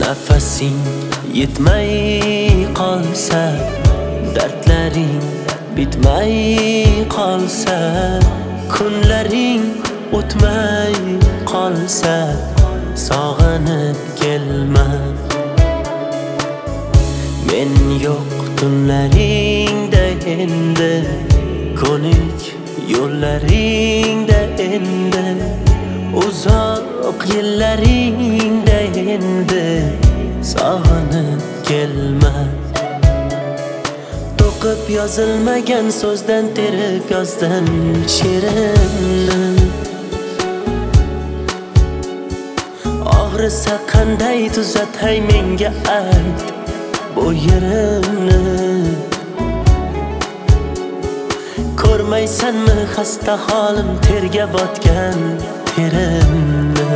Nafasing yetmay qolsa, dardlaring bitmay qolsa, kunlaring o'tmay qolsa, sog'inib kelma. Men yo'q tunlaringda endi, ko'nik yo'llaringda endi, uzoq yillaringda endi, sog'inib kelma. To'qib yozilmagan so'zdan terib yozdim she'rimni. Og'risa qanday tuzatay menga ayt bu yerimni. Ko'rmaysanmi xasta holim terga botgan terimni.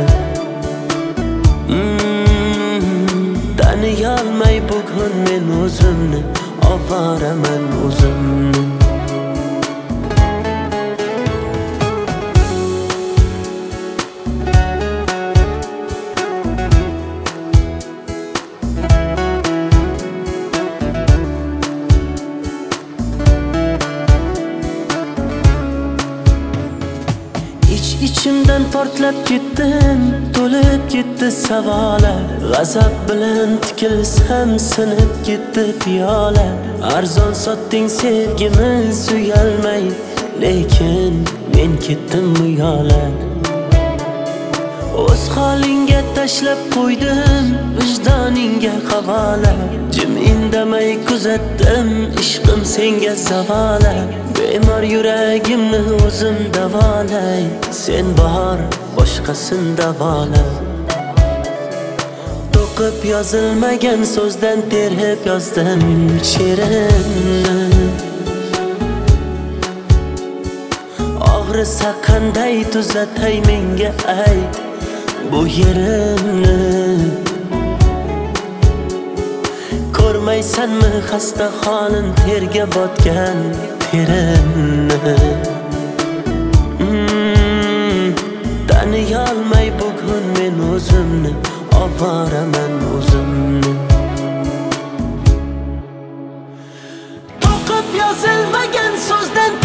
Taniyolmay bugun men o'zimni, ovoraman o'zimni. İçimden portlab ketdim, to'lib ketdi savollar. G'azab bilan tikilsam sinib ketdi piyola. Arzon sotding sevgimiz uyalmay, lekin men ketdim bu yo'la. O'z holingga tashlab qo'ydim, vijdoningga havola. Jim indamay kuzatdim, ishqim senga zavola. Bemor yuragimni o'zim davolay, sen bor boshqasin davola. To'qib yozilmagan so'zdan terib yozdim she'rimni. Og'risa qanday tuzatay menga ayt bu yerimni. Ko'rmaysanmi xasta holim terga botgan terimni. Taniyolmay bugun men o'zimni, ovoraman o'zimni. To'qib yozilmagan so'zdan